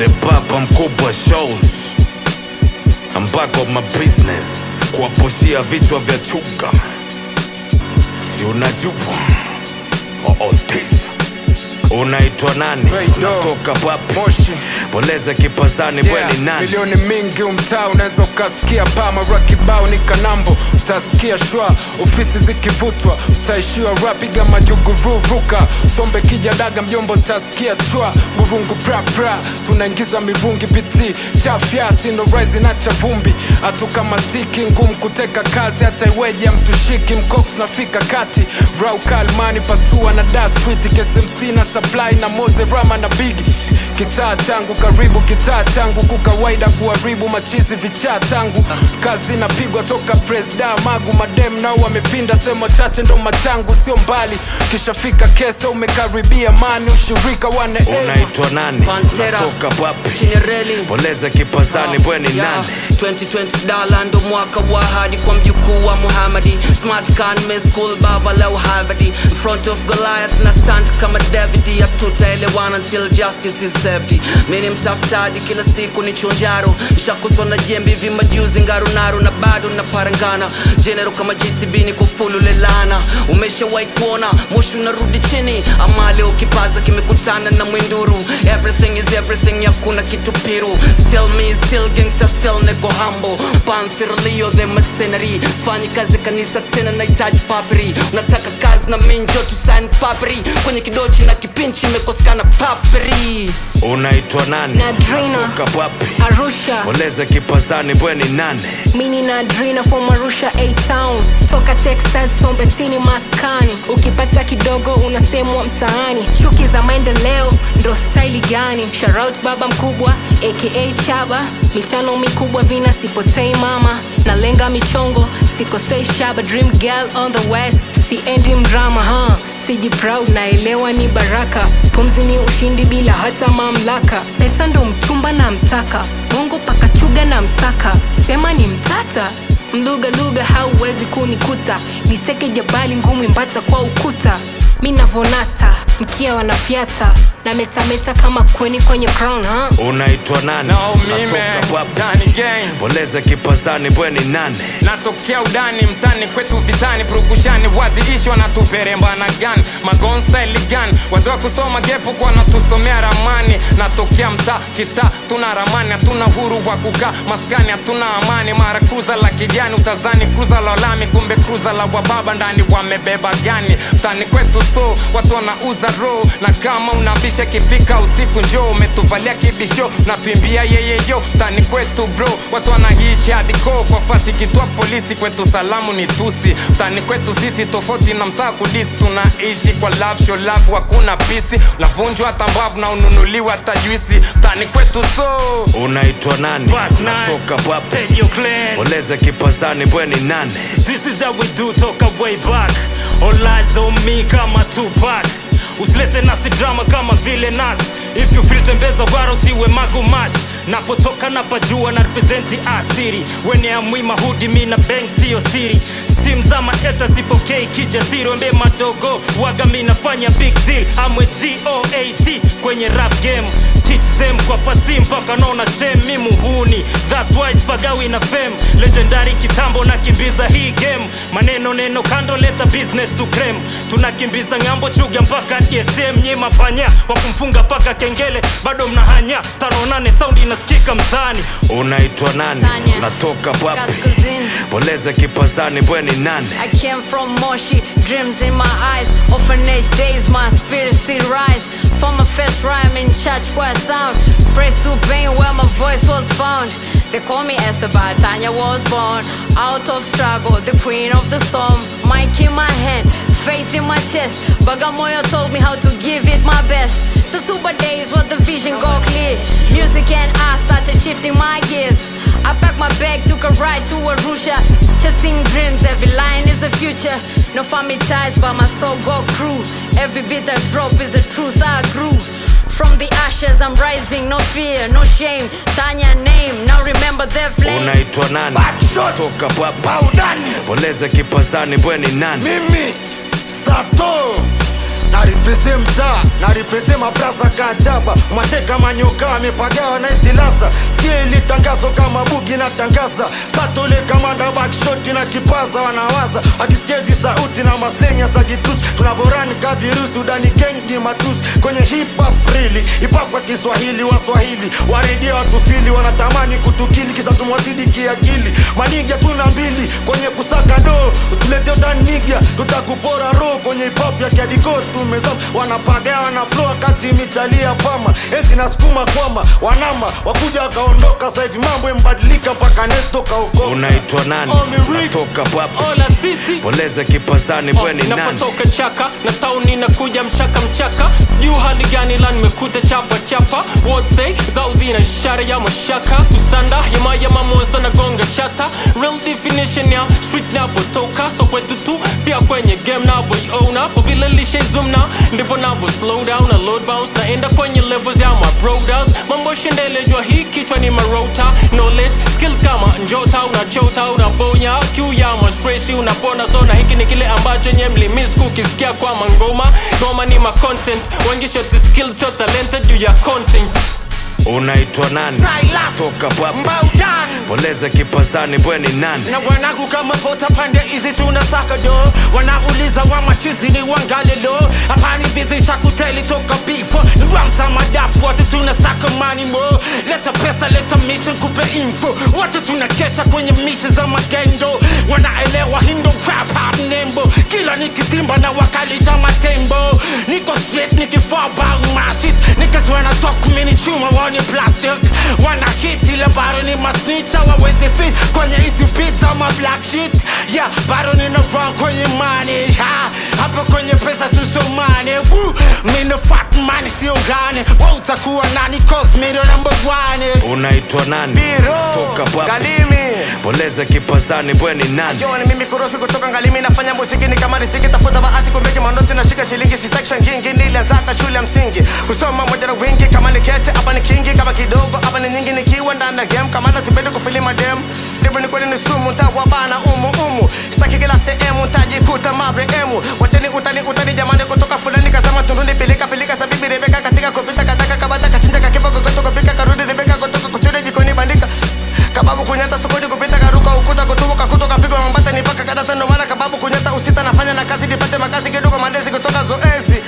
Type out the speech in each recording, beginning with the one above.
The Baba Mkubwa shows. I'm back on my business. Kuwaposhia vichwa vya chuga. Si unajua tisa. Unaitwa nani? Unatoka wapi? Moshi. Boleza kipazani bweni nani? Milioni mingi umtaa unaweza ukasikia pa mara kibao ni kanambo. Utasikia shwa, ofisi zikivutwa. Utaishiwa rapiga majugu vuvuka. Sombe kija daga mjombo utasikia chwa. Burungu pra pra, tunaingiza mirungi biti. Chafya, sino rise na chavumbi. Atu kama tiki, ngumu kuteka kazi. Hata iweje mtushiki, mkoks nafika kati. Rau kalmani, pasua na da street. KSMC na supply na Moze Rama na Biggie. Kitaa changu karibu, kitaa changu kukawaida kuharibu machizi vichaa tangu. Kazi napigwa toka presda magu. Madem nao wamepinda sema chache ndo machangu. Sio mbali, kishafika kese umekaribia mani. Ushirika wane Unaitwa nani? Unatoka wapi? Chinereli. Boleza kipazani bweni nani? 2020 ndo mwaka wa hadi kwa mjukuu wa Muhammadi. Smart can miss school bava leo Harvard. In front of Goliath na stand kama David. Hatutaelewana until justice is served. Mimi mtafutaji kila siku ni chonjaro. Nishakuswa na jembe hivi majuzi ngarunaru na bado na parangana. General kama JCB ni kufulu lelana. Umeshawahi kuona moshi unarudi chini. Ama leo kipaza kimekutana na mwinduru. Everything is everything, hakuna kitu piru. Still me, still gangster, still nego humble. Panther Leo the mercenary. Sifanyi kazi kanisa tena nahitaji papri. Unataka kazi na minjo tu sign papri. Kwenye kidochi na kipinchi mekoskana papri. Unaitwa nani? Nadrina. Unatoka wapi? Arusha. Boleza kipazani bweni nani? Mini Nadrina from Arusha A-Town. Toka Texas, Sombetini maskani. Ukipata kidogo unasemwa mtaani. Chuki za maendeleo ndo style gani? Shout out Baba Mkubwa aka Chaba. Michano mikubwa vina sipotei mama. Nalenga michongo sikosei shaba. Dream girl on the way. Siendi mdrama Siji proud naelewa ni baraka. Pumzi ni ushindi bila hata mamlaka. Pesa ndo mchumba na mtaka. Bongo paka chuga na msaka. Sema ni mtata. Mluga luga hauwezi kunikuta. Niteke jabali ngumi mbata kwa ukuta. Mina vonata, mkia wanafiata. Na metameta kama kweni kwenye crown Unaitwa nani? Unatoka wapi? Dani gang. Boleza kipazani bweni nani? Natokea udani mtani kwetu vitani. Purukushani waziishwa na tuperemba na gun. Magon style gun. Waziwa kusoma gepu kwa natusomea ramani. Natokea mta kita tuna ramani. Hatuna huru wa kukaa maskani, hatuna amani. Mara cruiser la kijani utazani cruiser la lami. Kumbe cruiser la wababa ndani wamebeba gani. Mtani kwetu so watu wanauza roho. Na kama unabisha kifika usiku njoo. Umetuvalia kibisho na tuimbia yeyeyo. Mtani kwetu bro watu wanahishi hadi ko. Kwa fasi kitua polisi kwetu salamu ni tusi. Mtani kwetu sisi tofauti na msaa kudisi. Tunaishi kwa love show love wakuna pisi. Lavunjwa hata mbavu na ununuliwa hata juisi. Mtani kwetu so. Unaitwa nani? Unatoka wapi? Boleza kipazani bweni nani? This is how we do, toka way back. All eyes on me kama Tupac. Usilete nasi drama kama vile nas. If you feel tembeza gwara usiwe magumash. Napotoka napajua na representi asiri. Wene ya mwima hudi mina bang siyo siri. Sim zama eta zipokei kijasiri. Wembe madogo waga minafanya big deal. Amwe G-O-A-T kwenye rap game. Teach them kwa fasi mpaka naona shame. Mi muhuni, that's why spagawi na fame. Legendary kitambo na kimbiza hii game. Maneno neno kando leta business to creme. Tunakimbiza ngambo chuga mpaka DSM. Nyima panya wakumfunga paka kengele. Bado mnahanya, 5-8 sound inasikika mtani. Unaitwa nani? Unatoka wapi? Boleza kipazani bweni nani? I came from Moshi, dreams in my eyes. Orphanage days, my spirit still rise. For my first rhyme in church choir sound. Praise to pain where my voice was found. They call me Esther, but Tanya was born. Out of struggle, the queen of the storm. Mic in my hand, faith in my chest. Bagamoyo told me how to give it my best. The super days where the vision go clear. Music and I started shifting my gears. I packed my bag, took a ride to Arusha. Chasing dreams, every line is a future. No family ties, but my soul go crew. Every bit I drop is the truth I grew. From the ashes I'm rising, no fear, no shame. Tanya name, now remember their flame. Unaitwa nani? Toka wapi? Boleza kipazani bweni nani? Mimi Sato na represent da na Aripesema braza kajaba, mateka manyoka amepagawa na isilasa. Sikia ili tangazo kama bugi na tangaza. Satole kamanda backshot na kipaza wanawaza. Akisikezi sauti na maslenya za gitusi. Tunavorani kavirusi udani gengi matusi. Kwenye hip hop really, hip hop kwa Kiswahili. Waswahili, waredia watufili. Wanatamani kutukili, kisa tumwazidi kiakili. Manigia tuna mbili, kwenye kusaka do. Utulete utanigia, tutakupora roho. Kwenye hip hop ya kiadiko tumezama. Wanapagawa na flow kati michalia pama. Ezi na skuma kwama, wanama wakuja wakaondoka. Sasa hivi mambo yamebadilika mpaka nesto kaokoka. Unaitwa nani? Natoka papi Ola City Poleze kipazani bweni nani? Napotoka chaka, na tauni na kuja mchaka. Sijui hali gani la nimekuta chapa. What say, zauzi na ishara ya mashaka. Kusanda, yama monster na gonga chata. Real definition ya street napotoka. So kwetu tu, pia kwenye game na boy owner. Kwa vile lishe zoom na, ndipo nabo slow down na load bounce. Naenda kwenye levels ya my brothers. Mambo shendele jua hii kichwa ni marota. Knowledge, skills kama njota. Unachota, unabonya. Q ya ma stressi, unapona. So na hiki ni kile ambacho nye mlimis kukisikia kwa mangoma. Ngoma ni ma content. Wengi shoti skills, so talented juu ya content. Unaitwa nani? Toka papi Poleze kipazani bweni nani? Na wanagu kama pota pande hizi tunasaka do. Wanauliza wa machizi ni wangale lo. Hapani busy shakuteli toka bifo. Ndwansa madafu watu tunasaka money mo. Leta pesa leta mission kupe info. Watu tunakesha kwenye mission za magendo. Wanaelewa hindo rap hap nembo. Kila nikitimba na wakalisha matembo. Niko straight nikifall about my shit. Niggas wanna talk mini chuma wani plastic. Wana hit ile baro ni masnitcha. Wawezi fit kwenye hizi beats ama black shit. Yeah, baro nina wrong kwenye money. Hapa kwenye pesa tusomane. Mina fuck money sio gane. Utakuwa nani cause me the number one. Unaitwa nani? Biro Toka papi Galimi Poleze kipazani bweni nani? Yo ni mimi kurofi kutoka Ngalimi. Nafanya muziki ni kama riziki. Tafuta bahati kumeki manoti na shika shilingi. Si section jingi nilianzaka shule ya msingi. Kusoma moja na wingi kama ni kete hapa ni kingi. Kama kidogo hapa ni nyingi nikiwa ndani ya game. Kama nasipende kufilima dem ndipo ni kweli ni sumu. Ntawabana umu saki kila sehemu ntajikuta mavremu. Wacheni utani jamani kutoka fulani. Kasama tundundi pilika sa bibi Rebeka. Katika kupita kadaka kabata kachinja kakipa kutoka pika karudi Rebeka. Kutoka kuchure jikoni bandika. Kababu kunyata sokoni kupita karuka ukuta kutubuka kutoka pigo mambata ni paka kadata. Ndo maana kababu kunyata usita nafanya na kazi nipate makazi kidogo mandezi kutoka zoezi.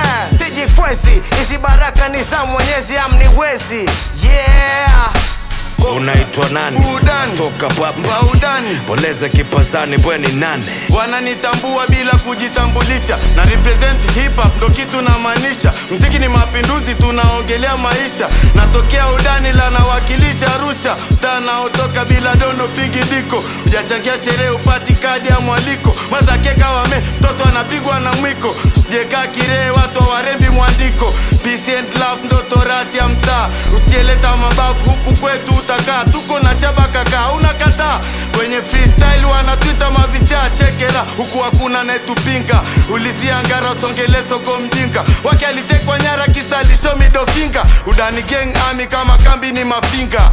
Siji kwezi hizi baraka ni za Mwenyezi amniwezi. Yeah. Unaitwa nani? Udani Toka papi Baudani Poleze kipazani bweni nani? wananitambua bila kujitambulisha. Na represent hip hop ndo kitu na maanisha. Mziki ni mapinduzi tunaongelea maisha. Natokea Udani la nawakilisha Arusha. Mtana otoka bila dono pigi diko. Ujachangia sherehe upati kadi ya mwaliko. Maza keka wame mtoto anapigwa na mwiko. Usijeka kirehe watu warembi mwandiko. Peace and love ndo torati ya mtaa. Usijeleta mabavu huku kwetu utakaa. Tuko na chaba kaka unakataa. Kwenye freestyle wanatuita mavichaa chekera. Huku hakuna netupinga. Ulizia ngara songele soko mjinga. Wake alitekwa nyara kisalisho midofinga. Udani gang army kama kambi ni mafinga.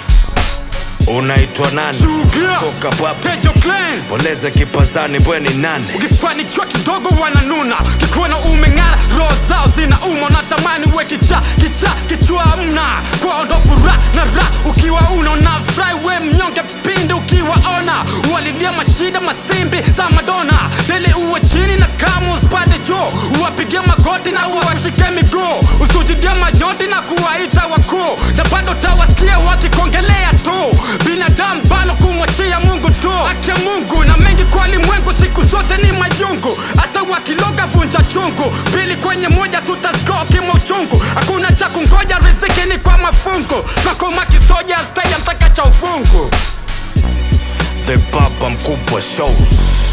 Unaitwa nani? Toka papi Tejo Clan Poleze kipazani bweni nani? ukifanikiwa kidogo wananuna. Kikuona umeng'ara roho zao zina umo. Natamani we kichwa mna. Kwa ndo furaha na raha ukiwa unaona fry. We mnyonge pindi ukiwaona. Walilia mashida masimbi za Madonna. Deli uwe chini na kama usipande juu. Uwapigie magoti na uwashike miguu. Usujudie majonti na kuwaita wakuu. Na bado tawasikia wakikongelea tu. Binadamu bado kumwachia Mungu tu. Haki ya Mungu na mengi kwa limwengu. Siku zote ni majungu. Hata wakiloga vunja chungu. Bili kwenye moja tutaskoa kima uchungu. Hakuna cha kungoja riziki ni kwa mafungu. Tunakoma kisoja style ya mtaka cha ufungu. The Baba Mkubwa Shows.